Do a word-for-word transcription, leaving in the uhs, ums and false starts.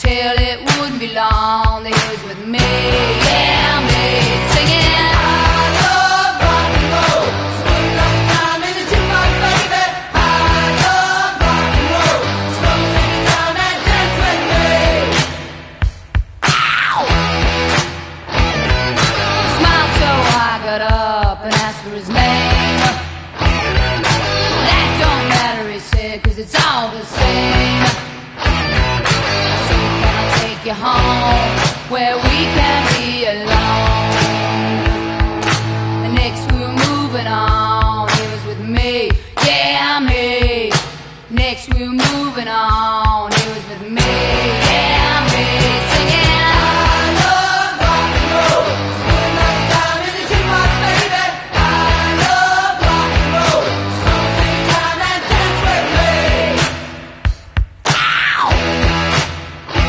Still it wouldn't be long that he was with me, yeah, me, singing I love rock and roll, so put another time in the jukebox, baby. I love rock and roll, so come and take your time and dance with me. Ow! He smiled so I got up and asked for his name. That don't matter, he said, 'cause it's all the same. You home where we can be alone. And next we were moving on. He was with me, yeah, me. Next we were moving on.